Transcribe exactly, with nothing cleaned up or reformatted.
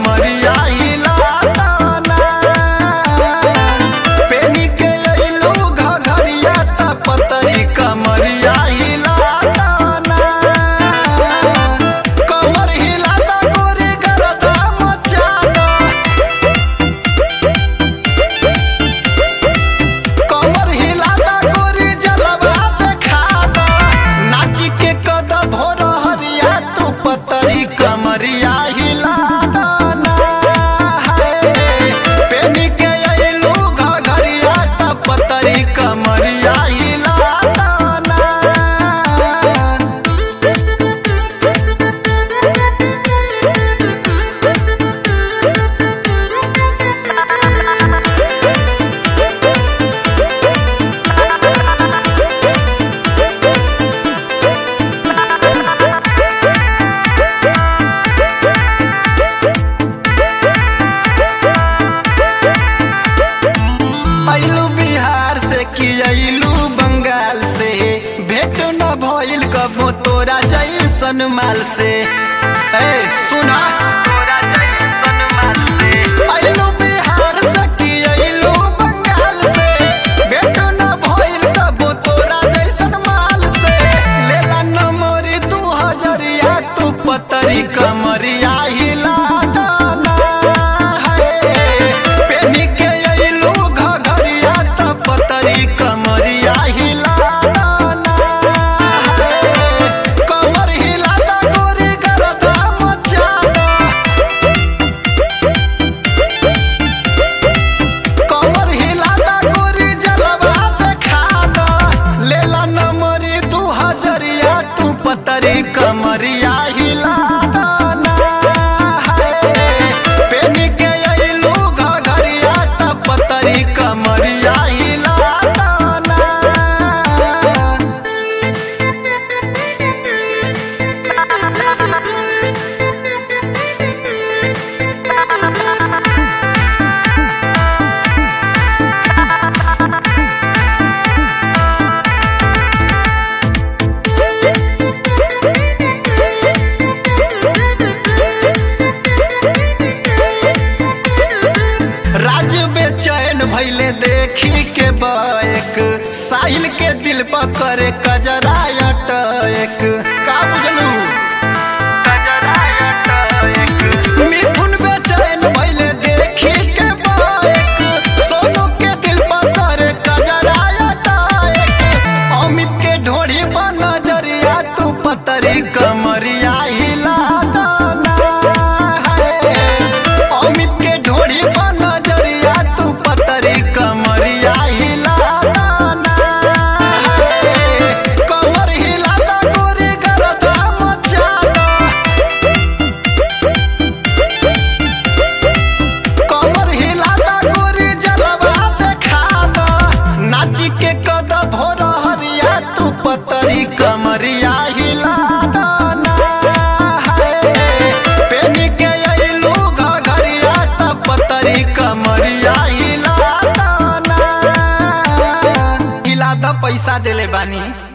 कमरिया हिला दाना। पेनी के अइलू घघरिया त पतरी कमरिया हिला दाना। कमर हिला दा गोरी गरदा मचा दा। कमर हिला दा गोरी जलवा देखा दा। नाची के कद भोर हरिया तू पतरी कमरिया हिला दाना। पेनी के अइलू घघरिया त पतरी कमरिया हिला दाना। अइलू बिहार से कि अइलू बंगाल से, भेंट न भइल कबो तोरा जैसन माल से। ए सुना तोरा जैसन माल से। अइलू बिहार से कि अइलू बंगाल से, भेंट न भइल कबो तोरा जैसन माल से। लेला नंबर दू हजरिया तू पतरी कमरिया हिला दाना। पेनी के अइलू घघरिया त पतरी कमरिया हिला दाना। कमर हिला दा गोरी गरदा मचा दा। कमर हिला दा गोरी जलवा देखा दा। लेला नंबर दू हजरिया तू पतरी कमरिया हिला दाना। पेनी के अइलू घघरिया त पतरी कमरिया हिला दाना। राज बेचैन भइले देखी के बाइक, साहिल के दिल पर करे कजरा अटैक। का बुझलू कजरा अटैक। मिथुन बेचैन भइले देखी के बाइक, सोनू के दिल पर करे कजरा अटैक। अमित के ढोढ़ी पर नजरिया तू पतरी कमरिया हिला दाना। अमित के ढोढ़ी पर नजरिया तू पतरी कमरिया हिला दाना। कमर हिला दा गोरी गरदा मचा दा। कमर हिला दा गोरी जलवा देखा दा। नाची के कद भोर हरिया तू पतरी कमरिया हिला दाना। पेनी के अइलू घघरिया त पतरी कमरिया हिला दाना। हिला दा पैसा देले बानी।